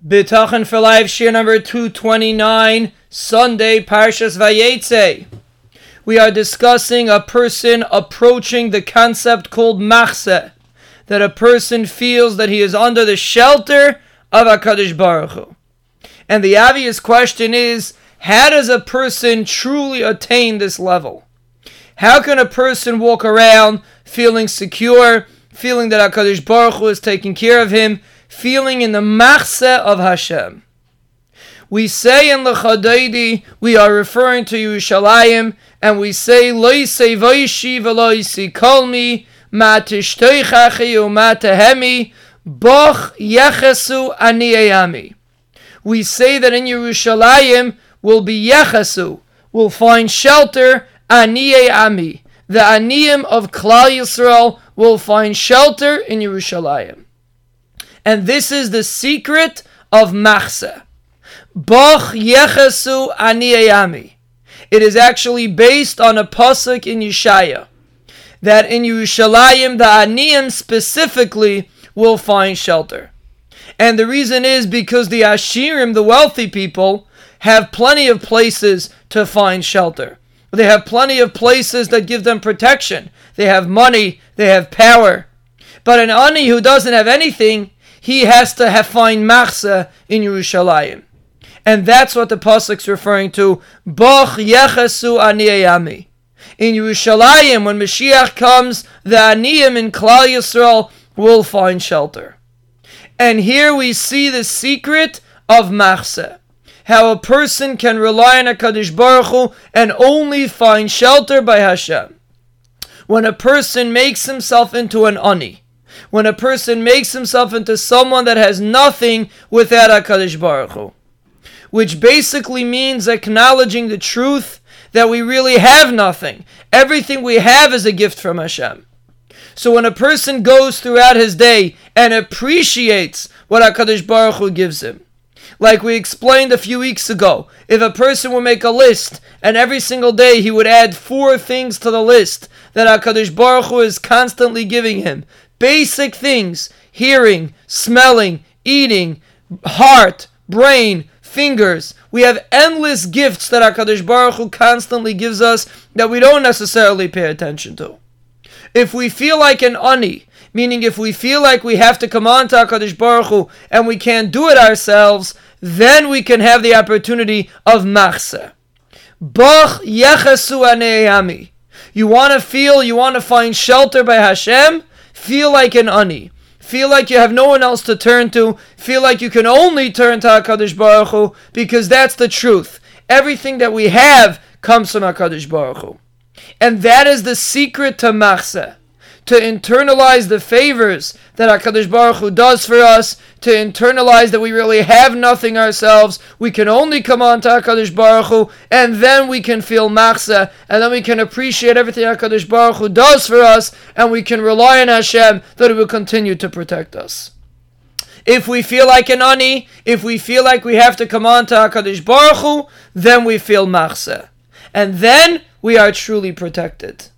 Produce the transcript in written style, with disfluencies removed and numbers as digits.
Bitachon for Life, shir number 229, Sunday, Parshas Vayetze. We are discussing a person approaching the concept called machzeh, that a person feels that he is under the shelter of HaKadosh Baruch Hu. And the obvious question is, how does a person truly attain this level? How can a person walk around feeling secure, feeling that HaKadosh Baruch Hu is taking care of him, feeling in the machzeh of Hashem? We say in L'Chadaydi, we are referring to Yerushalayim, and we say, Lo yisei vayshi v'lo yisi kolmi, ma tishteichachi u'ma tehemi, boch yechesu ani eyami. We say that in Yerushalayim will be yechesu, will find shelter, ani eyami. The aniyim of Klal Yisrael will find shelter in Yerushalayim. And this is the secret of machzeh. Boch yechesu ani eyami. It is actually based on a pasuk in Yeshaya, that in Yerushalayim the aniyim specifically will find shelter. And the reason is because the Ashirim, the wealthy people, have plenty of places to find shelter. They have plenty of places that give them protection. They have money, they have power. But an ani who doesn't have anything, he has to find machzeh in Yerushalayim. And that's what the pasuk's referring to. Boch yechesu ani eyami. In Yerushalayim, when Mashiach comes, the aniyim in Klal Yisrael will find shelter. And here we see the secret of machzeh. How a person can rely on HaKadosh Baruch Hu and only find shelter by Hashem. When a person makes himself into an ani, when a person makes himself into someone that has nothing without HaKadosh Baruch Hu, which basically means acknowledging the truth that we really have nothing. Everything we have is a gift from Hashem. So when a person goes throughout his day and appreciates what HaKadosh Baruch Hu gives him, like we explained a few weeks ago, if a person would make a list and every single day he would add 4 things to the list that HaKadosh Baruch Hu is constantly giving him, basic things, hearing, smelling, eating, heart, brain, fingers. We have endless gifts that HaKadosh Baruch Hu constantly gives us that we don't necessarily pay attention to. If we feel like an ani, meaning if we feel like we have to come on to HaKadosh Baruch Hu and we can't do it ourselves, then we can have the opportunity of machzeh. Boch yechesu ani eyami. You want to find shelter by Hashem? Feel like an ani. Feel like you have no one else to turn to. Feel like you can only turn to HaKadosh Baruch Hu, because that's the truth. Everything that we have comes from HaKadosh Baruch Hu. And that is the secret to machzeh. To internalize the favors that HaKadosh Baruch Hu does for us, to internalize that we really have nothing ourselves, we can only come on to HaKadosh Baruch Hu, and then we can feel machzeh, and then we can appreciate everything HaKadosh Baruch Hu does for us, and we can rely on Hashem that He will continue to protect us. If we feel like an ani, if we feel like we have to come on to HaKadosh Baruch Hu, then we feel machzeh. And then we are truly protected.